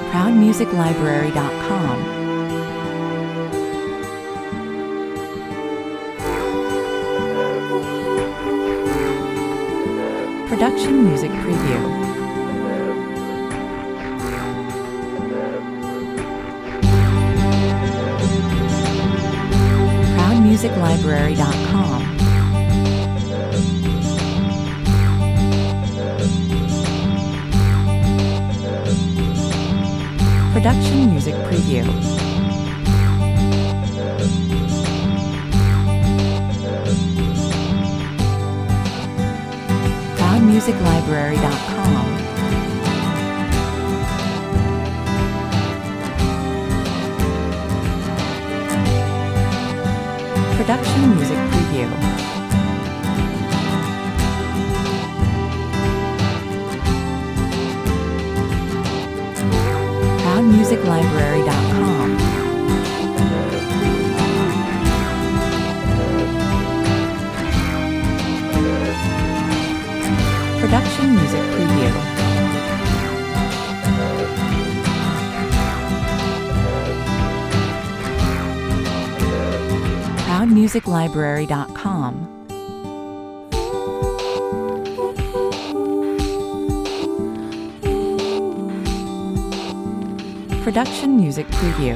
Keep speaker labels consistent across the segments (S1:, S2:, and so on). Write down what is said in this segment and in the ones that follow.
S1: ProudMusicLibrary.com. Production Music Preview. ProudMusicLibrary.com. Production Music Preview. ProudMusicLibrary.com. Production Music Preview. ProudMusicLibrary.com. Production Music Preview. ProudMusicLibrary.com. Production Music Preview.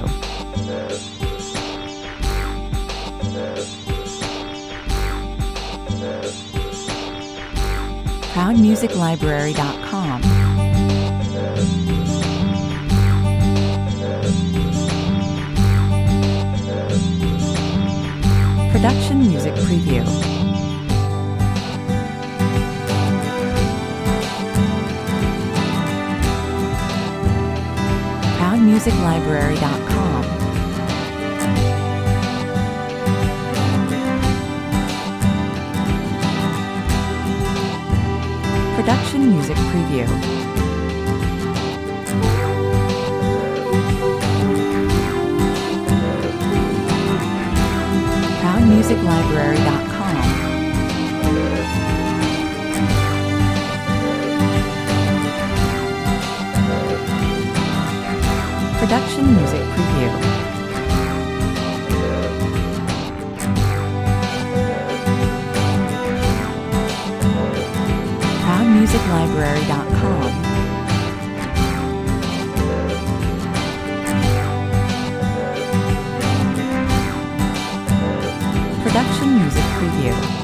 S1: ProudMusicLibrary.com. Production Music Preview. ProudMusicLibrary.com. Production Music Preview. ProudMusicLibrary.com. Production Music Preview. ProudMusicLibrary.com. Production Music Preview.